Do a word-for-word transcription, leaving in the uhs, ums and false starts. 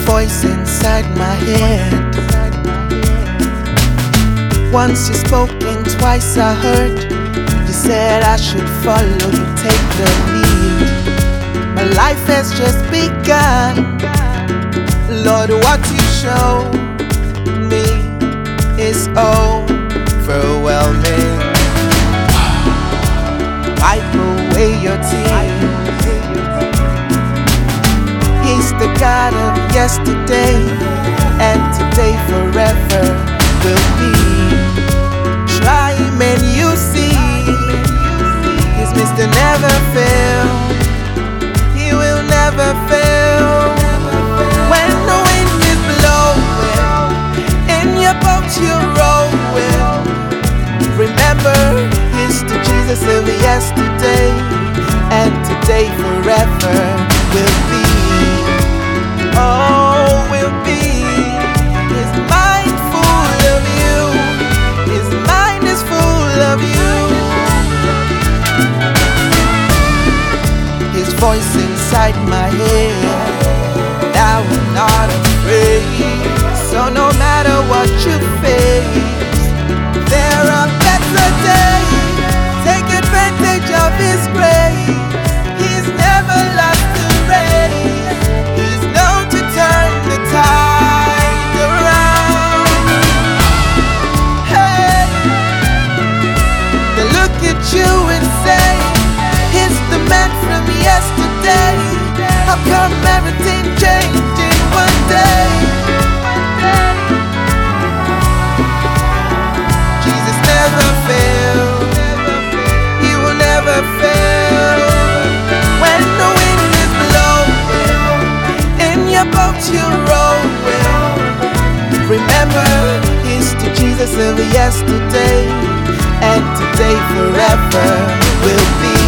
voice inside my head. Once you spoke and twice I heard. You said I should follow, you take the lead. My life has just begun. Lord, what you show me is overwhelming. Wipe away your tears. He's the God of yesterday and today forever will be. Try him and you see he's Mister Never Fail. He will never fail. When the wind is blowing, in your boat you're rowing. Remember, he's the Jesus of yesterday and today forever will be. Oh, will be. His mind full of you. His mind is full of you. His voice inside my head. Now I'm not afraid. So no matter what you face, there are better days. Take advantage of his grace. He's never lost the race. He's known to turn the tide around. Hey, they look at you and say, he's the man from yesterday. How come everything changed in one day? Jesus never fails. He will never fail. When the wind is blowing, in your boat you're rowing. Remember, he's the Jesus of yesterday and today forever will be.